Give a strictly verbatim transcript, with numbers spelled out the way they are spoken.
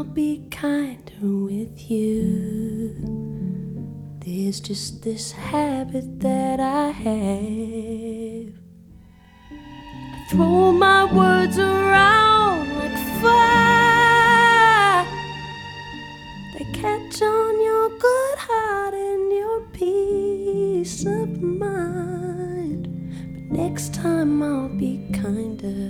I'll be kinder with you. There's just this habit that I have. I throw my words around like fire. They catch on your good heart and your peace of mind. But next time I'll be kinder